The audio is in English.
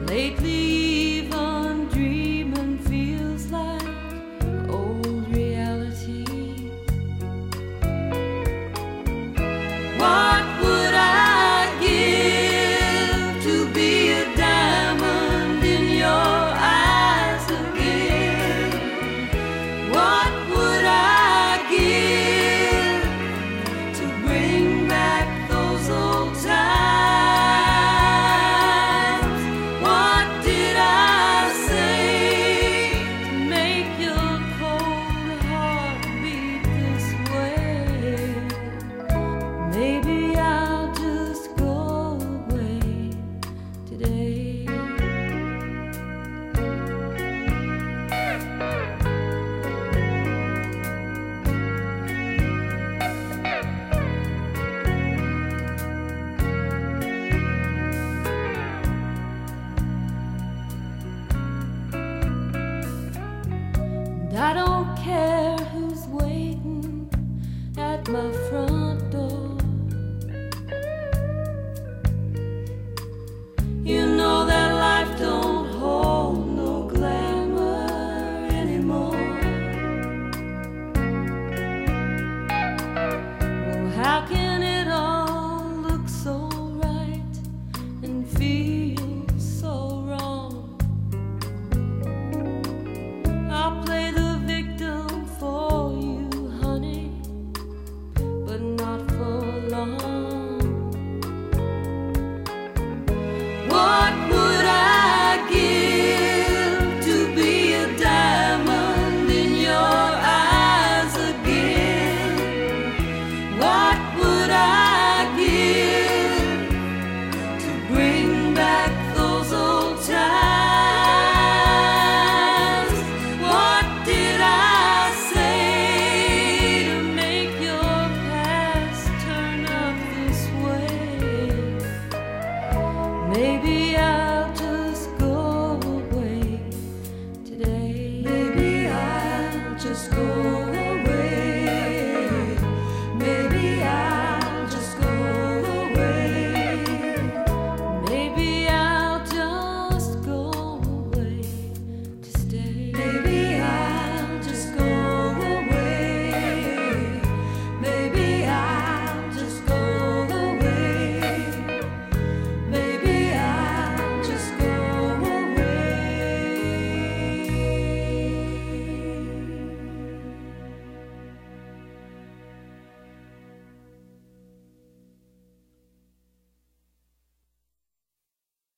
Lately even dreaming feels like old reality. What would I give to be a diamond in your eyes again? What would I give to bring back those old times? Maybe I'll just go away today. And I don't care who's waiting at my front door. You know that life don't hold no glamour anymore. Oh, how can it all look so right and feel so wrong? I'll play the victim for you, honey, but not for long. What would I give to be a diamond in your eyes again? What would I give to bring back those old times? What did I say to make your past turn up this way? Maybe I